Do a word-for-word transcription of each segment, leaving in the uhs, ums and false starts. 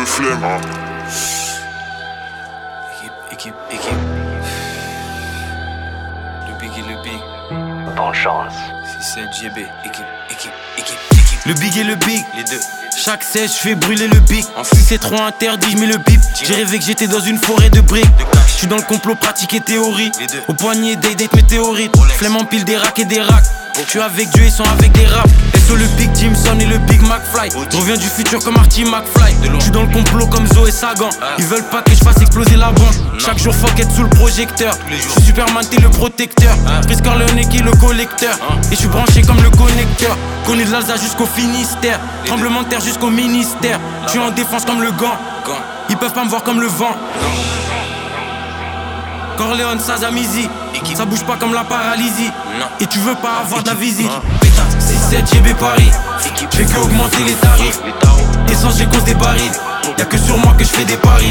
flemme. Hein. Équipe, équipe, équipe. Le big et le big. Bonne chance. six sept G B. Équipe, équipe, équipe, équipe. Le big et le big. Les deux. Chaque sèche, je fais brûler le big. Si c'est trop interdit, je mets le bip. J'ai rêvé que j'étais dans une forêt de briques. Je suis dans le complot, pratique et théorie. Au poignet, day date météorite. Flemme en pile des racks et des racks. Je suis avec Dieu, ils sont avec des raps. S O le Big Jimson et le Big McFly. Je reviens du futur comme Marty McFly. Je suis dans le complot comme Zoé Sagan. Ils veulent pas que je fasse exploser la banque. Chaque jour fuck être sous le projecteur. Je suis Superman, t'es le protecteur. Chris Corleone qui est le collecteur. Et je suis branché comme le connecteur. Connu de l'Alsace jusqu'au Finistère. Tremblement de terre jusqu'au ministère. Je suis en défense comme le gant. Ils peuvent pas me voir comme le vent. Corleone, Sazamizi. Ça bouge pas comme la paralysie. Et tu veux pas avoir de la visite. six sept G B Paris. J'ai que augmenter les tarifs. Essence, j'ai cause des barils. Y'a que sur moi que je fais des paris.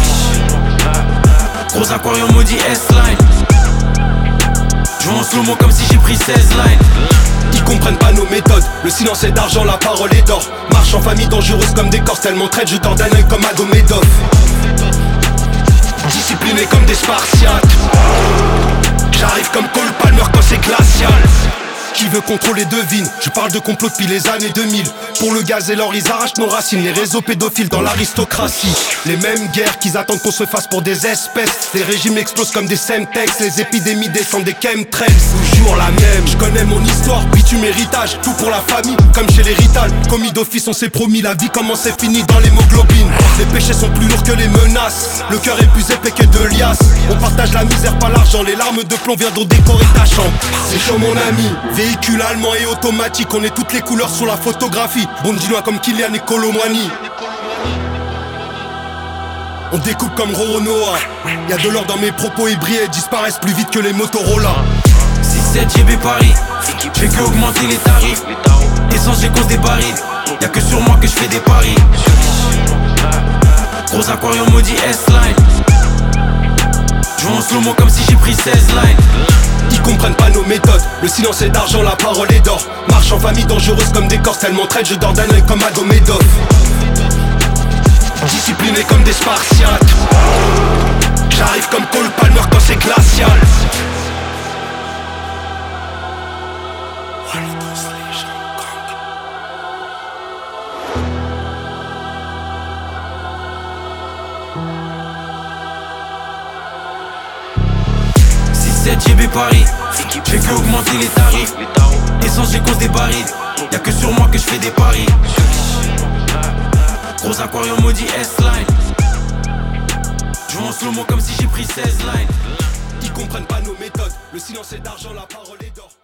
Gros aquarium maudit S-Line. Joue en slow-mo comme si j'ai pris seize lines. Ils comprennent pas nos méthodes, le silence est d'argent, la parole est d'or. Marche en famille dangereuse comme des corses, tellement traite, je dors d'un œil comme Magomedov. Disciplinés comme des Spartiates. J'arrive comme Cole Palmer quand c'est glacial. Qui veut contrôler devine, je parle de complot depuis les années deux mille. Pour le gaz et l'or ils arrachent nos racines. Les réseaux pédophiles dans l'aristocratie. Les mêmes guerres qu'ils attendent qu'on se fasse pour des espèces. Les régimes explosent comme des semtex. Les épidémies descendent des chemtrails. Toujours la même, je connais mon histoire, bitume héritage. Tout pour la famille, comme chez les Rital. Commis d'office on s'est promis, la vie comment c'est fini dans l'hémoglobine. Les péchés sont plus lourds que les menaces. Le cœur est plus épais que de liasses. On partage la misère, pas l'argent. Les larmes de plomb viendront décorer ta chambre. C'est chaud mon ami. Véhicule allemand et automatique, on est toutes les couleurs sur la photographie. Bondinois comme Kylian et Colomwani. On découpe comme Roronoa. Y'a de l'or dans mes propos hybrides, disparaissent plus vite que les Motorola. six sept G B Paris. J'ai que augmenter les tarifs. Essence, j'ai cause des barils. Y'a que sur moi que je fais des paris. Gros aquarium maudit S-Line. Joue en slow-mo comme si j'ai pris seize lines. Ils comprennent pas nos méthodes, le silence est d'argent, la parole est d'or. Marche en famille dangereuse comme des corses, tellement traite, je dors d'un œil comme Magomedov. Disciplinés comme des Spartiates. J'arrive comme Cole Palmer quand c'est glacial. six sept G B Paris. J'ai que augmenter les tarifs. Essence, j'ai cause des barils. Y'a que sur moi que je fais des paris. Gros aquarium maudit S-Line. Joue en slow-mo comme si j'ai pris seize lines. Ils comprennent pas nos méthodes, le silence est d'argent, la parole est d'or.